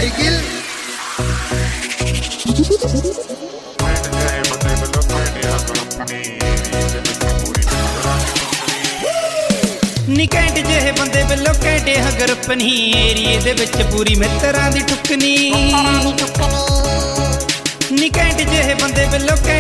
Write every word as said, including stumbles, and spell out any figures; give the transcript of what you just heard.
cycle नी घैंट जेहे बंदे बिल्लो घैंटे हगरपनी एरिए दे विच पूरी मित्तरां दी टुकनी नी घैंट जेहे बंदे बिल्लो